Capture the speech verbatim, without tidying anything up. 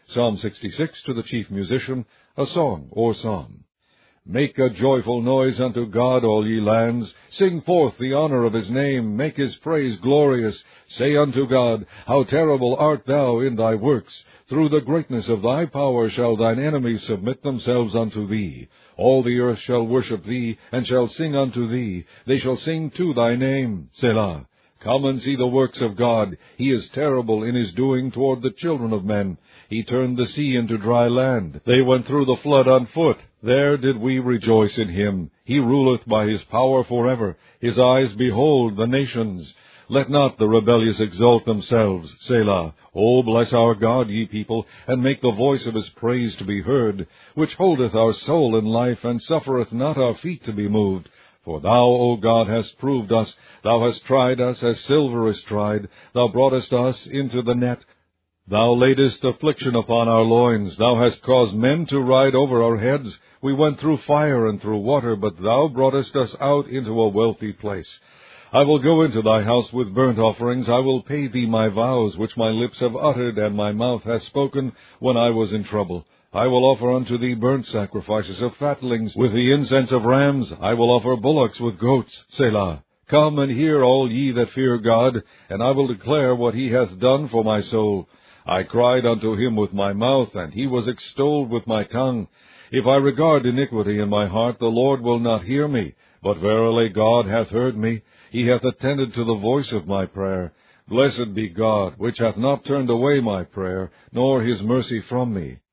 Psalm sixty-six, to the chief musician, a song or psalm. Make a joyful noise unto God, all ye lands. Sing forth the honor of his name. Make his praise glorious. Say unto God, How terrible art thou in thy works! Through the greatness of thy power shall thine enemies submit themselves unto thee. All the earth shall worship thee, and shall sing unto thee. They shall sing to thy name. Selah. Come and see the works of God. He is terrible in his doing toward the children of men. He turned the sea into dry land. They went through the flood on foot. There did we rejoice in him. He ruleth by his power forever. His eyes behold the nations. Let not the rebellious exalt themselves. Selah. O bless our God, ye people, and make the voice of his praise to be heard, which holdeth our soul in life, and suffereth not our feet to be moved. For thou, O God, hast proved us. Thou hast tried us as silver is tried. Thou broughtest us into the net. Thou laidest affliction upon our loins. Thou hast caused men to ride over our heads. We went through fire and through water, but thou broughtest us out into a wealthy place. I will go into thy house with burnt offerings. I will pay thee my vows, which my lips have uttered, and my mouth hath spoken when I was in trouble. I will offer unto thee burnt sacrifices of fatlings, with the incense of rams. I will offer bullocks with goats. Selah. Come and hear, all ye that fear God, and I will declare what he hath done for my soul. I cried unto him with my mouth, and he was extolled with my tongue. If I regard iniquity in my heart, the Lord will not hear me. But verily God hath heard me. He hath attended to the voice of my prayer. Blessed be God, which hath not turned away my prayer, nor his mercy from me.